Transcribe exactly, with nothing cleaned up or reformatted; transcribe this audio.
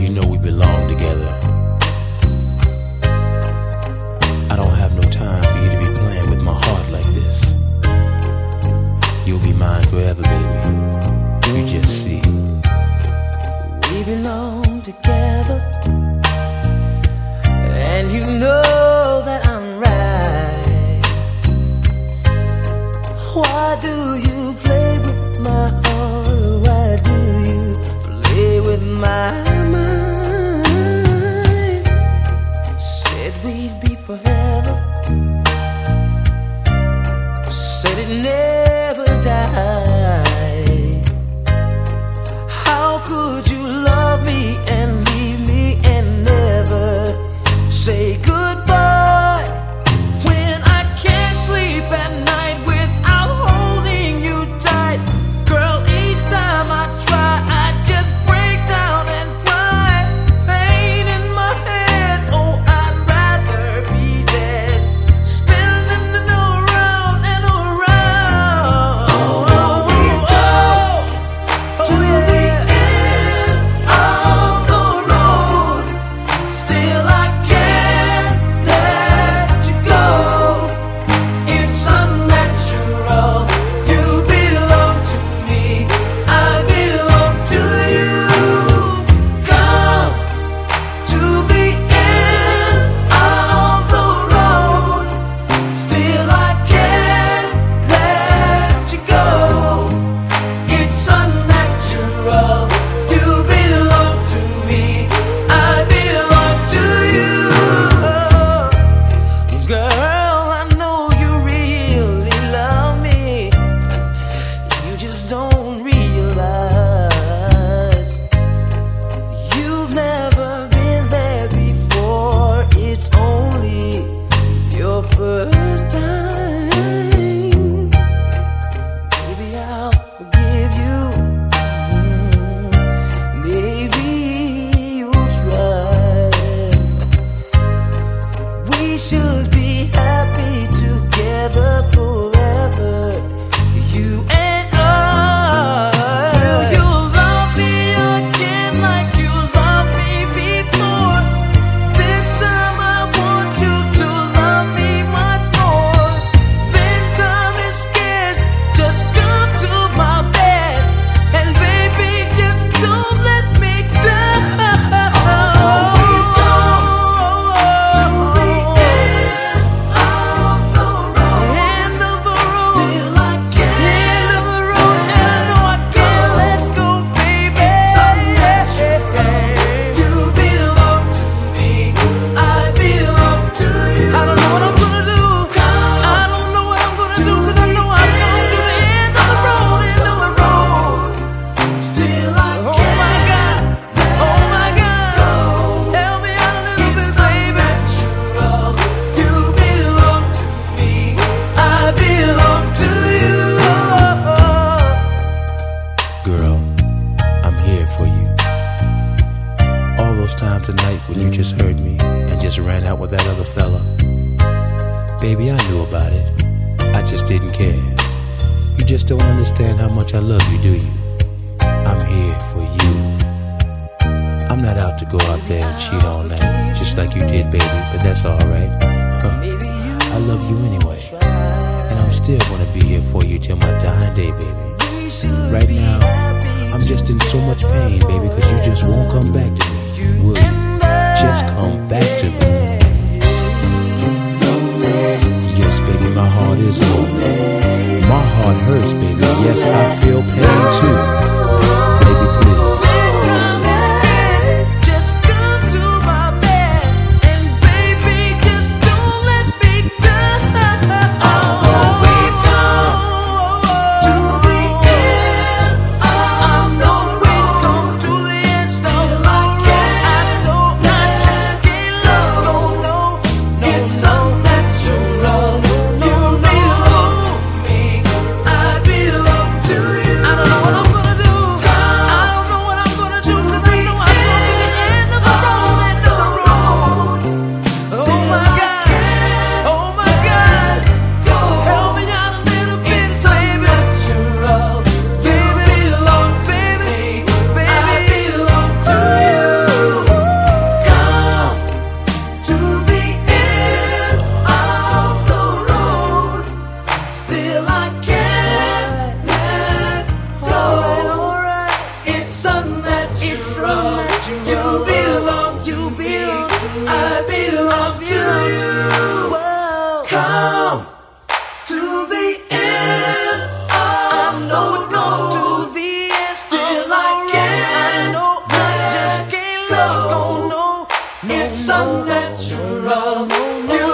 you know we belong together. I don't have no time for you to be playing with my heart like this. You'll be mine forever, baby. You just see. We belong together, and you know that I'm right. Why do you play with my heart? Why do you play with my mind? Said we'd be forever, said it never died. How could you love me and leave me and never say goodbye? When I can't sleep at night without holding you tight, girl, each time I try, I just break down and cry. Pain in my head, oh, I'd rather be dead, spinning around and around. Oh, oh, oh, oh, oh, yeah. Don't realize you've never been there before. It's only your first time. Maybe I'll forgive you. Maybe you'll try. We should be happy together forever. You and time tonight when you just heard me and just ran out with that other fella. Baby, I knew about it. I just didn't care. You just don't understand how much I love you, do you? I'm here for you. I'm not out to go out there and cheat all night, just like you did, baby, but that's alright. Huh. I love you anyway, and I'm still gonna be here for you till my dying day, baby. Right now, I'm just in so much pain, baby, cause you just won't come back to me. Will you just come back to me? Yes, baby, my heart is lonely. My heart hurts, baby. Yes, I feel pain too. Baby, please. I don't know what I'm gonna do. I belong to you. Come to the end. I know we're going to the end. Still I can't. I know I just can't let go. No, it's unnatural. You